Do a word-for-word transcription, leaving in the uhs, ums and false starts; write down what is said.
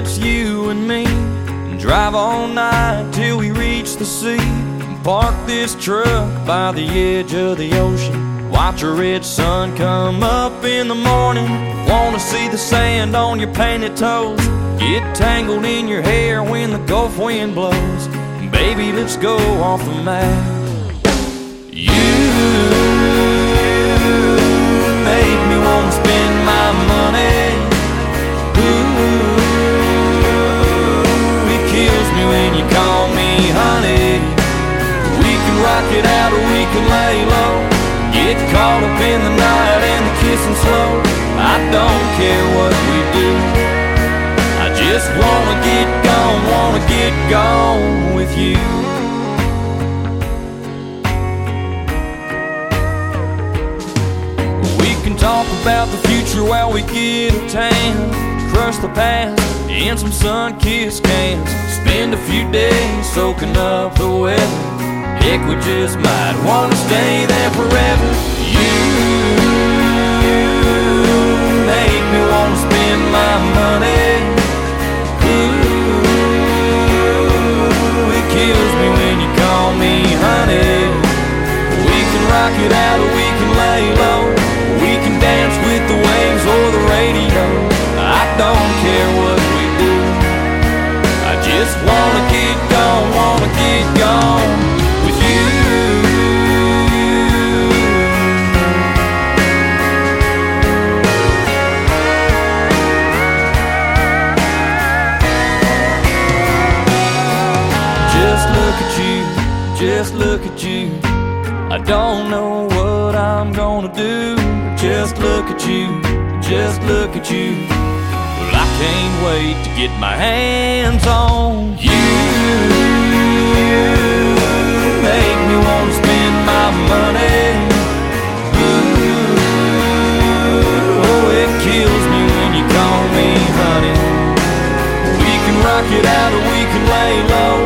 just you and me, and drive all night till we reach the sea. And park this truck by the edge of the ocean, watch a red sun come up in the morning. Wanna see the sand on your painted toes, get tangled in your hair when the Gulf wind blows. Baby, let's go off the map. You make me wanna spend my money. Ooh, it kills me when you call me honey. We can rock it out or we can lay low, get caught up in the night and the kissing slow. I don't care what we do, I just wanna get gone, wanna get gone with you. We can talk about the future while we get a tan, crush the past in some sun-kissed cans, spend a few days soaking up the weather. Heck, we just might wanna stay there forever. You make me wanna spend my money. Ooh, it kills me when you call me honey. We can rock it out or we can lay low, we can dance with the waves or the radio. I don't care what we do, I just wanna get gone, wanna get gone with you. Just look at you, just look at you. I don't know what I'm gonna do. Just look at you, just look at you. Well, I can't wait to get my hands on you. Make me wanna spend my money. Ooh, oh, it kills me when you call me honey. We can rock it out or we can lay low,